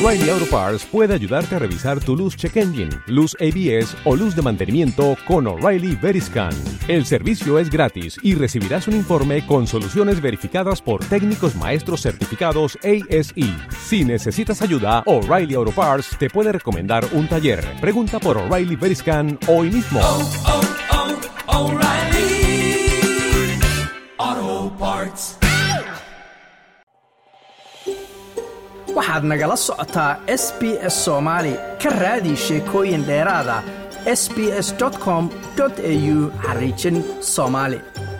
O'Reilly Auto Parts puede ayudarte a revisar tu luz check engine, luz ABS o luz de mantenimiento con O'Reilly Veriscan. El servicio es gratis y recibirás un informe con soluciones verificadas por técnicos maestros certificados ASE. Si necesitas ayuda, O'Reilly Auto Parts te puede recomendar un taller. Pregunta por O'Reilly Veriscan hoy mismo. O'Reilly Auto Parts. waxaad nagala socotaa SBS Soomaali ka raadi sheekooyin dheeraada sbs.com.au/Somali.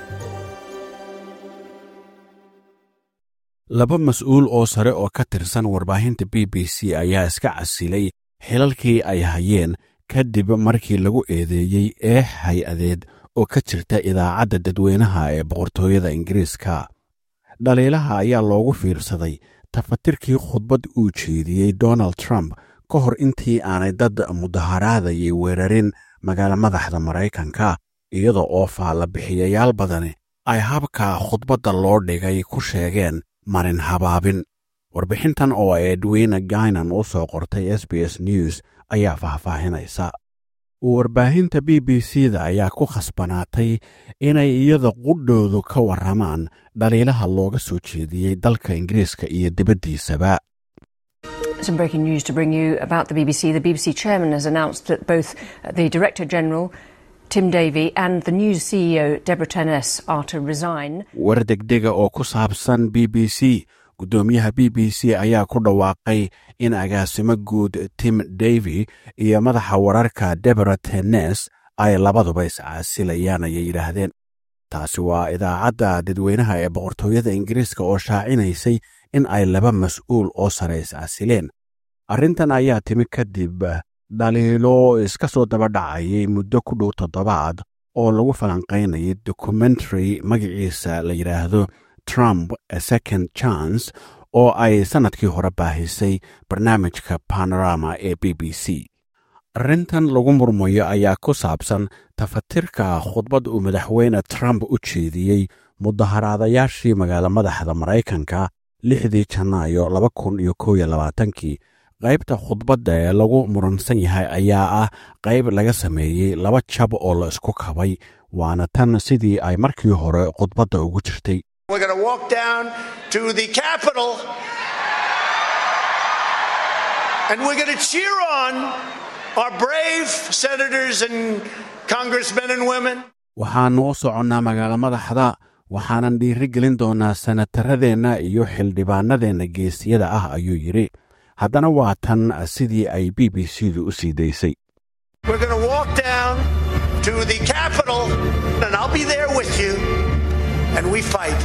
laba mas'uul oo sare oo ka tirsan warbaahinta BBC ayaa iska casilay xilalkii ay hayeen kadib markii lagu eedeeyey hay-adeed oo ka jirta idaacadda dadweynaha ee boqortooyada Ingiriiska. dhaliilaha ayaa loogu fiirsaday tafatirkii khudbad uu jeediyey Donald Trump ka hor intii aanay dad mudaharaadayay weerarin magaala madaxda Maraykanka, iyadoo oo faalla bixiyayaal badani ay habka khudbadda loo dhigay ku sheegeen marin habaabin. warbixintan oo Edwina Gainan u soo qortay SBS News ayaa faahfaahinaysa. warbaahinta BBC-da ayaa ku khasbanaatay inay iyada qudhoodu ka warramaan dhaliilaha looga soo jeediyey dalka Ingiriiska iyo dibaddiisaba. Some breaking news to bring you about the BBC. The BBC chairman has announced that both the Director General Tim Davie and the News CEO Deborah Turness are to resign. war degdega oo ku saabsan BBC. Gudoomiyaha BBC ayaa ku dhawaaqay in agaasimo guud Tim Davie iyo madaxa wararka Deborah Turness ay labaduba iscaasilayaan ayay yidhaahdeen. taasi waa idaacadda dadweynaha ee boqortooyada Ingiriiska oo shaacinaysay in ay laba mas'uul oo sare iscaasileen. arrintan ayaa timi kadib dhaliilo iska soo daba dhacayay muddo ku dhow 7 oo lagu falanqaynayay documentary magaciisa la yidhaahdo Trump A Second Chance oo ay sanadkii hore baahisay barnaamijka Panorama ee BBC. arrintan lagu murmayo ayaa ku saabsan tafatirka khudbad uu madaxweyne Trump u jeediyey mudaharaadayaashii magaala madaxda Maraykanka 6 Janaayo 2021. qaybta khudbadda ee lagu muransan yahay ayaa ah qayb laga sameeyey 2 jab oo la isku kabay, waana tan sidii ay markii hore khudbadda ugu jirtay. We're going to walk down to the Capitol and we're going to cheer on our brave senators and congressmen and women. waxaanu u soconnaa magaala madaxda, waxaanan dhiirigelin doonaa sanataradeenna iyo xildhibaanadeenna geesiyada ah ayuu yidhi. haddana waa tan sidii ay BBC-du u sii daysay. We're going to walk down to the Capitol and I'll be there with you. And we fight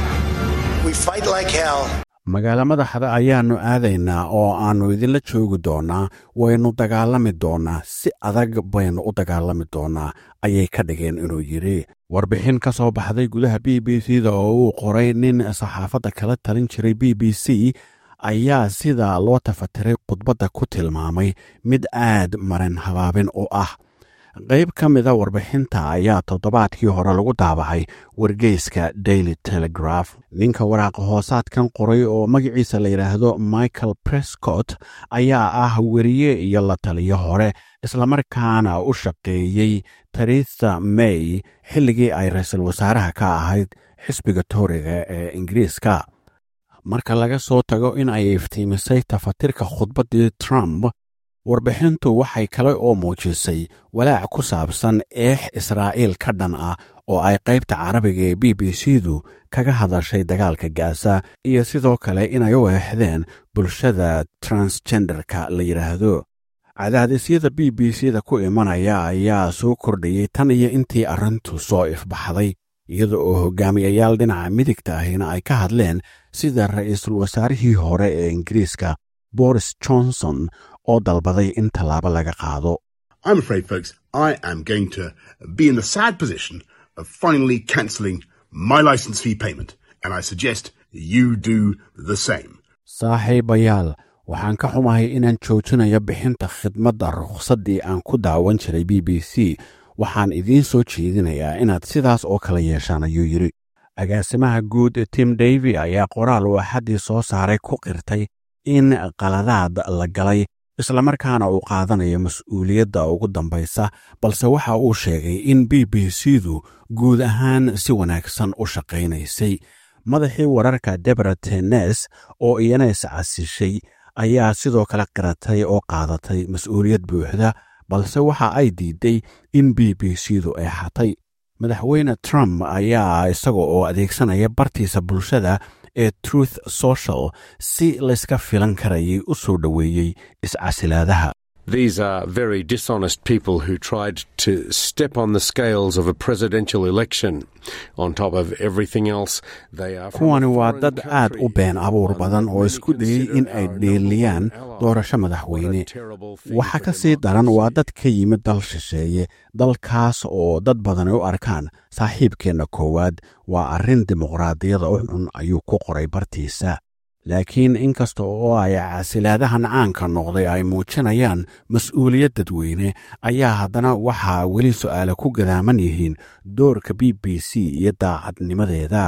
like hell. magaala madaxda ayaannu aadaynaa oo aannu idinla joogi doonaa, waynu dagaalami doonaa, si adag baynu u dagaalami doonaa ayay ka dhigeen inuu yidhi. warbixin ka soo baxday gudaha BBC-da oo uu qoray nin saxaafadda kala talin jiray BBC ayaa sida loo tafatiray khudbadda ku tilmaamay mid aad marin habaabin u ah. qayb ka mida warbixinta ayaa toddobaadkii hore lagu daabacay wargeyska Daily Telegraph. ninka waraaqa hoosaadkan qoray oo magaciisa la yidhaahdo Michael Prescott ayaa ah weriye iyo la taliyo hore, islamarkaana u shaqeeyey Theresa May xilligii ay ra'iisul wasaaraha ka ahayd xisbiga Toryga ee Ingiriiska. marka laga soo tago in ay iftiimisay tafatirka khudbaddii Trump, warbixintu waxay kale oo muujisay walaac ku saabsan Israa'iil ka dhan ah oo ay qaybta carabiga ee BBC-du kaga hadashay dagaalka Gaza, iyo sidoo kale inay u eexdeen bulshada transgenderka la yidhaahdo. cadaadisyada BBC-da ku imanaya ayaa soo kordhayay tan iyo intii arrintu soo ifbaxday, iyada oo hogaamiyayaal dhinaca midigta ahina ay ka hadleen sida ra'iisul wasaarihii hore ee Ingiriiska Boris Johnson oo dalbaday in tallaabo laga qaado. I'm afraid, folks, I am going to be in the sad position of finally cancelling my license fee payment, and I suggest you do the same. saaxiibayaal, waxaan ka xumahay inaan joojinayo bixinta khidmadda rukhsaddii aan ku daawan jiray BBC. waxaan idiin soo jeedinayaa inaad sidaas oo kale yeeshaan ayuu yidhi. agaasimaha guud Tim Davie ayaa qoraal uu axaddii soo saaray ku qirtay in qaladaad la galay islamarkaana uu qaadanayo mas-uuliyadda ugu dambaysa balse waxa uu sheegay in b b c-du guud ahaan si wanaagsan u shaqaynaysay madaxii wararka debra tenes oo iyana iscasishay ayaa sidoo kale qiratay oo qaadatay mas-uuliyad buuxda balse waxa ay diiday in b b c-du ay xatay madaxweyne trump ayaa isaga oo adeegsanaya bartiisa bulshada ee truth social si layska filan karayay u soo dhoweeyey iscasilaadaha These are very dishonest people who tried to step on the scales of a presidential election. On top of everything else, they are kuwani waa dad aad u been abuur badan oo isku dayay in ay dheeliyaan doorasho madaxweyne waxa ka sii daran waa dad ka yimid dal shisheeye dalkaas oo dad badan u arkaan saaxiibkeenna koowaad waa arrin dimuqraadiyada u xun ayuu ku qoray bartiisa laakiin inkasta oo ay casilaadahan caanka noqday ay muujinayaan mas-uuliyad dadweyne ayaa haddana waxaa weli su'aale ku gadaaman yihiin doorka b b c iyo daacadnimadeeda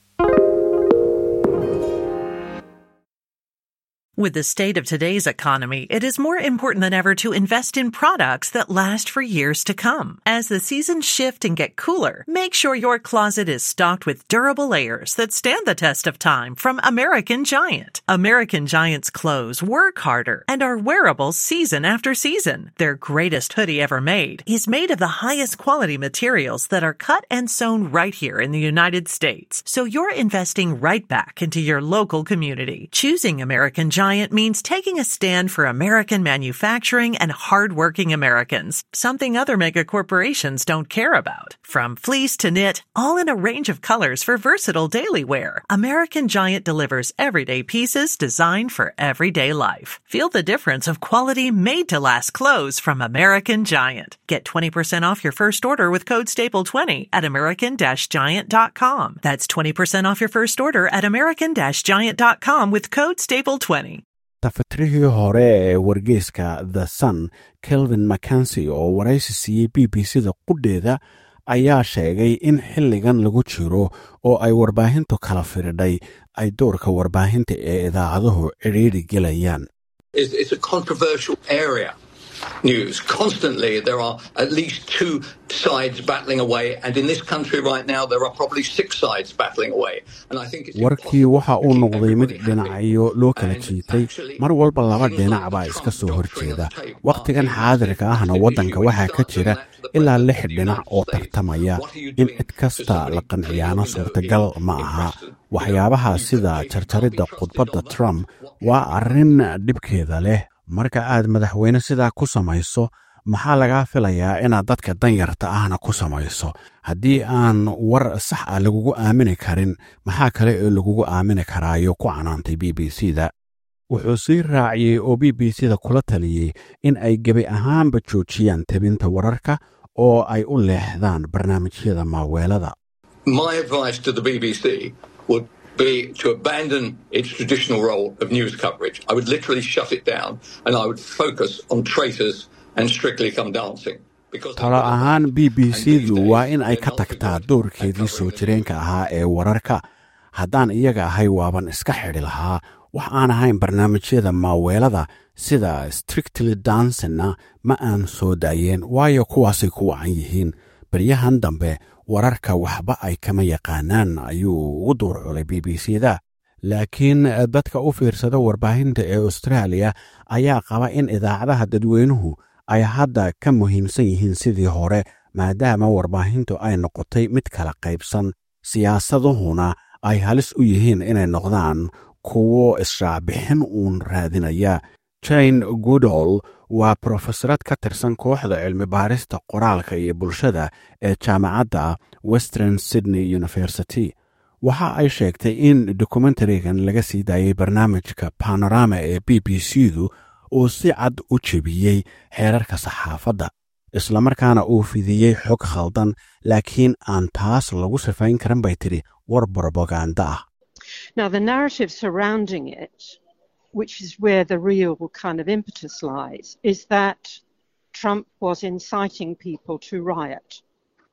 With the state of today's economy, it is more important than ever to invest in products that last for years to come. As the seasons shift and get cooler, make sure your closet is stocked with durable layers that stand the test of time from American Giant. American Giant's clothes work harder and are wearable season after season. Their greatest hoodie ever made is made of the highest quality materials that are cut and sewn right here in the United States. So you're investing right back into your local community. Choosing American Giant means taking a stand for American manufacturing and hard-working Americans, something other mega corporations don't care about. From fleece to knit, all in a range of colors for versatile daily wear, American Giant delivers everyday pieces designed for everyday life. Feel the difference of quality made-to-last clothes from American Giant. Get 20% off your first order with code STAPLE20 at american-giant.com. That's 20% off your first order at american-giant.com with code STAPLE20. tafatirihii hore ee wargeyska The Sun Kelvin McKenzie oo waraysi siiyey b b c-da qudheeda ayaa sheegay in xilligan lagu jiro oo ay warbaahintu kala firidhay ay doorka warbaahinta ee idaacaduhu cidhiidhi gelayaan It's a controversial area. News. Constantly, there are at least two sides battling away, and in this country right now, there are probably 6 sides battling away. And I think it's warkii waxa uu noqday mid dhinacyo loo kala jiitay mar walba laba dhinac baa iska soo horjeeda waqtigan xaadirka ahna waddanka waxaa ka jira ilaa 6 dhinac oo tartamaya in cid kasta la qanciyaana suurtagal ma aha waxyaabaha sida jarjaridda khudbadda Trump waa arrin dhibkeeda leh marka aad madaxweyne sidaa ku samayso maxaa lagaa filayaa inaad dadka danyarta ahna ku samayso haddii aan war sax ah lagugu aamini karin maxaa kale oo lagugu aamini karaayo ku canaantay b b c-da wuxuu sii raaciyey oo b b c-da kula taliyey in ay gebi ahaanba joojiyaan tabinta wararka oo ay u leexdaan barnaamijyada maaweelada My advice to the BBC would be to abandon its traditional role of news coverage. I would literally shut it down and I would focus on traitors and Strictly Come Dancing. talo ahaan b b c-du waa in ay ka tagtaa doorkeedii soo jireenka ahaa ee wararka haddaan iyaga ahay waaban iska xidhi lahaa wax aan ahayn barnaamijyada maaweelada sida Strictly Dancingna ma aan soo daayeen waayo kuwaasay ku wacan yihiin baryahan dambe wararka waxba ay kama yaqaanaan ayuu ugu duurculay b b c-da laakiin dadka u fiirsada warbaahinta ee Australia ayaa qaba in idaacadaha dadweynuhu ay hadda ka muhiimsan yihiin sidii hore maadaama warbaahintu ay noqotay mid kala qaybsan siyaasaduhuna ay halis u yihiin inay noqdaan kuwo israacbixin uun raadinaya Jane Goodall waa professorad ka tirsan kooxda cilmi baarista qoraalka iyo bulshada ee jaamacadda Western Sydney University waxa ay sheegtay in documentarigan laga sii daayay barnaamijka Panorama ee b b c-du uu si cad u jebiyey xeerarka saxaafadda islamarkaana uu fidiyey xog khaldan laakiin aan taas lagu sifayn karin bay tiri war propaganda ah Now the narrative surrounding it, which is where the real kind of impetus lies, is that Trump was inciting people to riot.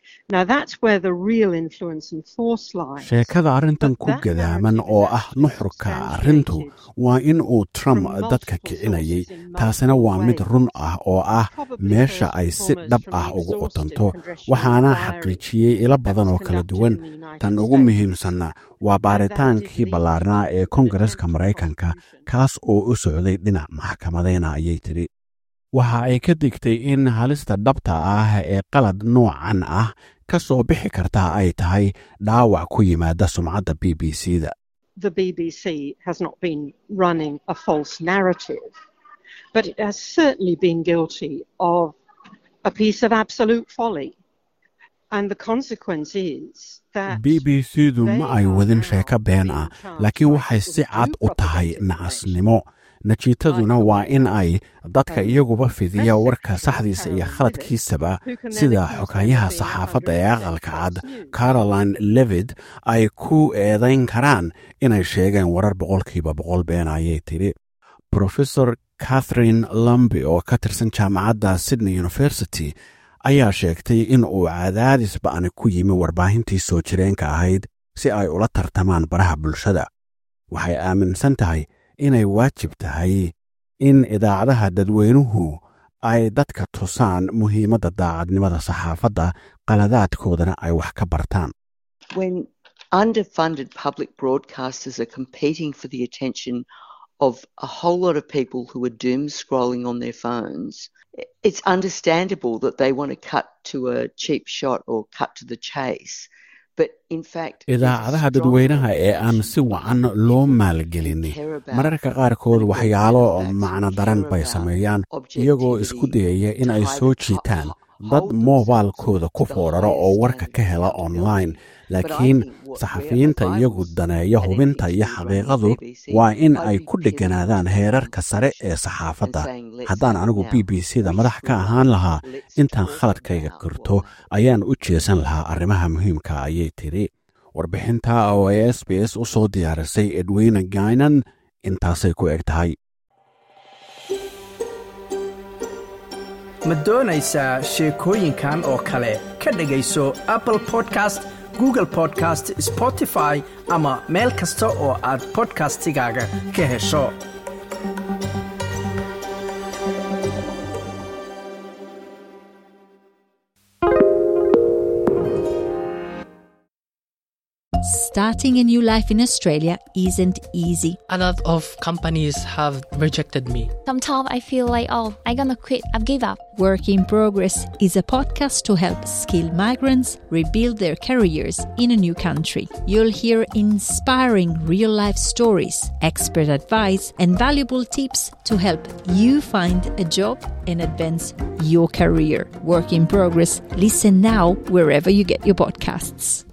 Now that's where the real influence and force lies. sheekada arrintan ku gadaaman oo ah nuxurka arrintu waa in uu Trump dadka kicinayay taasina waa mid run ah oo ah meesha ay si dhab ah ugu qotanto waxaana xaqiijiyay ila badan oo kala duwan tan ugu muhiimsanna waa baaritaankii ballaarnaa ee Kongareeska Mareykanka kaas oo u socday dhinac maxkamadeena ayay tiri waxa ay ka digtay in halista dhabta ah ee qalad noocan ah ka soo bixi kartaa ay tahay dhaawac ku yimaada sumcadda BBC-da. The BBC has not been running a false narrative, but it has certainly been guilty of a piece of absolute folly. And the consequence is that BBC-du ma ay wadin sheeko been ah, laakiin waxay si cad u tahay nacasnimo. Natiijaduna waa in ay dadka iyaguba fidiya warka saxdiisa iyo khaladkiisaba sida xogayaha saxaafadda ee aqalka cad Caroline Levitt ay ku eedayn karaan inay sheegeen warar 100% been ayay tiri. Professor Catherine Lumby oo ka tirsan jaamacadda Sydney University ayaa sheegtay in uu cadaadis ba'an ku yimi warbaahintii soo jireenka ahayd si ay ula tartamaan baraha bulshada. Waxay aaminsan tahay inay waajib tahay in idaacadaha dadweynuhu ay dadka tusaan muhiimadda daacadnimada saxaafadda qaladaadkoodana ay wax ka bartaan. When underfunded public broadcasters are competing for the attention of a whole lot of people who are doom scrolling on their phones, it's understandable that they want to cut to a cheap shot or cut to the chase. idaacadaha dadweynaha ee aan si wacan loo maalgelinin mararka qaarkood waxyaalo macno daran bay sameeyaan iyagoo isku dayaya in ay soo jiitaan dad mobilkooda ku fooraro oo warka ka hela online laakiin saxafiyiinta iyagu daneeya hubinta iyo xaqiiqadu waa in ay ku dheganaadaan heerarka sare ee saxaafadda haddaan anigu BBC-da madax ka ahaan lahaa intaan khaladkayga qirto ayaan u jeesan lahaa arrimaha muhiimka ayay tiri warbixinta oo ay SBS u soo diyaarisay Edwina Gainan intaasay ku eg tahay ma doonaysaa sheekooyinkan oo kale ka dhegayso Apple Podcast Google Podcast Spotify ama meel kasta oo aad podcastigaaga ka hesho Starting a new life in Australia isn't easy. A lot of companies have rejected me. Sometimes I feel like, I'm gonna quit, I've given up. Work in Progress is a podcast to help skilled migrants rebuild their careers in a new country. You'll hear inspiring real-life stories, expert advice, and valuable tips to help you find a job and advance your career. Work in Progress. Listen now wherever you get your podcasts.